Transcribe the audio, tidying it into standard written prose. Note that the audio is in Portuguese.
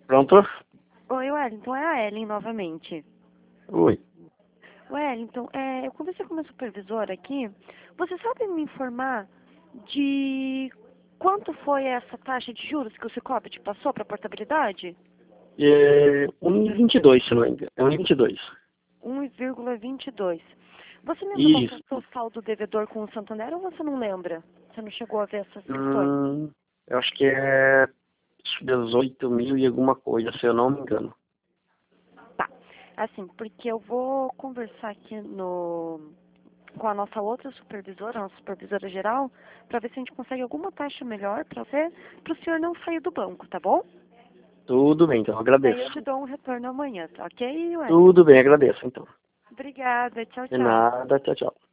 Pronto? Oi, Wellington, é a Ellen novamente. Oi. Wellington, eu conversei com a minha supervisora aqui. Você sabe me informar de quanto foi essa taxa de juros que o Cicobi te passou para portabilidade? 1,22, se não me engano. É 1,22. 1,22. Você lembra qual que é Isso. o seu saldo devedor com o Santander ou você não lembra? Você não chegou a ver essas questões? Eu acho que é 18 mil e alguma coisa, se eu não me engano. Tá. Assim, porque eu vou conversar aqui com a nossa outra supervisora, a nossa supervisora geral, para ver se a gente consegue alguma taxa melhor para você, para o senhor não sair do banco, tá bom? Tudo bem, então, eu Daí eu agradeço. te dou um retorno amanhã, tá ok, Wellington? Tudo bem, agradeço, então. Obrigada, tchau, De tchau. nada, tchau, tchau.